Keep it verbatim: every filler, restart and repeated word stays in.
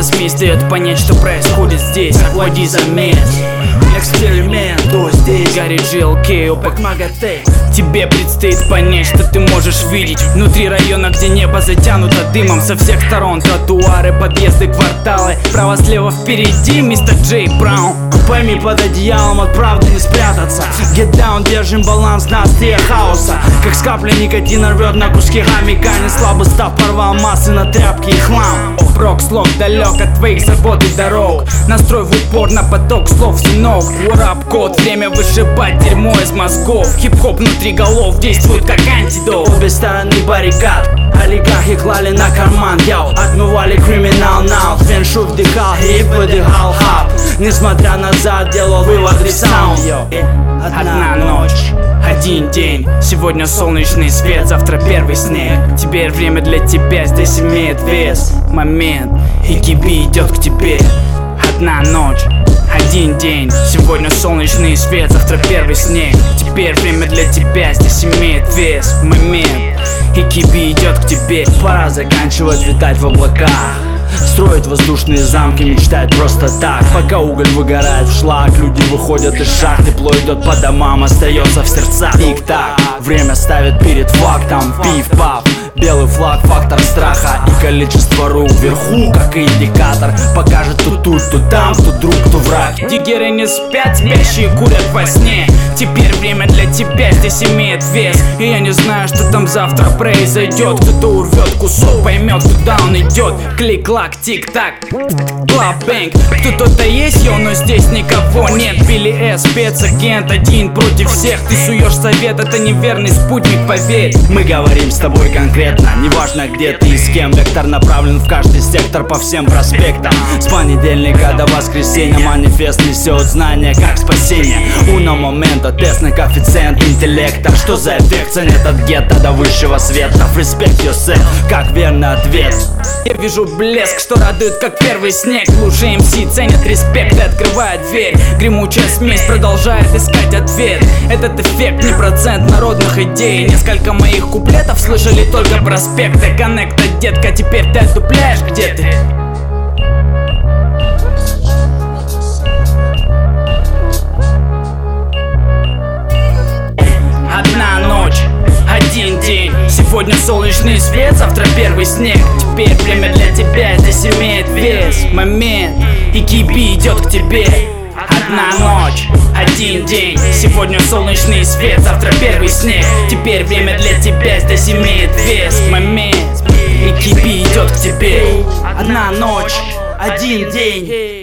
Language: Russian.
смесь дает понять, что происходит здесь. Охлади замес. Эксперимент, то здесь горит джи эл кей, опек МАГАТЭ. Тебе предстоит понять, что ты можешь видеть внутри района, где небо затянуто дымом со всех сторон. Тротуары, подъезды, кварталы, право-слева впереди мистер Джей Браун. Пойми, под одеялом от правды не спрятаться. Get down, держим баланс на острие хаоса. Как с капли никотина рвет на куски хомяка. Не слабо став, порвал массы на тряпки и хлам. Рок слог далек от твоих забот и дорог. Настрой в упор на поток слов, сынок. Уорап код, время вышибать дерьмо из мозгов. Хип-хоп внутри голов действует как антидот. Обе стороны баррикад олигархи клали на карман, яу. Отмывали криминал, нау. Феншу вдыхал, хип выдыхал хап. Несмотря назад, делал выводы саунд. Одна ночь, один день. Сегодня солнечный свет, завтра первый снег. Теперь время для тебя здесь имеет вес. Момент, и киби идет к тебе. Одна ночь, один день. Сегодня солнечный свет, завтра первый снег. Теперь время для тебя здесь имеет вес. Момент, и киби идет к тебе. Пора заканчивать летать в облаках. Строить воздушные замки, мечтать просто так. Пока уголь выгорает в шлак, люди выходят из шахт. Тепло идет по домам, остается в сердцах. Тик-так, время ставит перед фактом. Пиф-паф, белый флаг, фактор страха. И количество рук вверху, как индикатор, покажет то тут, то там, то друг, то враг. Диггеры не спят, спящие курят во сне. Теперь время для тебя здесь имеет вес. И я не знаю, что там завтра произойдет. Кто-то урвет кусок, поймет, куда он идет. Клик-клак, тик-так, клаб-бэнг. Кто-то есть, йо, но здесь никого нет. Билли С, спецагент, один против всех. Ты суешь совет, это неверный спутник, поверь. Мы говорим с тобой конкретно, неважно где ты и с кем. Вектор направлен в каждый сектор по всем проспектам. С понедельника до воскресенья манифест несет знания как спасение. Уно момента, тестный коэффициент интеллекта. Что за эффект ценит от гетто до высшего света? Respect yourself, как верный ответ. Я вижу блеск, что радует, как первый снег. Лучше эм си ценят респект и открывает дверь. Гремучая смесь продолжает искать ответ. Этот эффект не процент народных идей. Несколько моих куплетов слышали только проспекты. Коннекта, детка, теперь ты отдупляешь, где ты? Одна ночь, один день. Сегодня солнечный свет, завтра первый снег. Теперь время для тебя здесь имеет вес. Момент, и киби идет к тебе. Одна ночь, один день. Сегодня солнечный свет, завтра первый снег. Теперь время для тебя здесь имеет вес. Момент, и киби идет к тебе. Одна ночь, один день.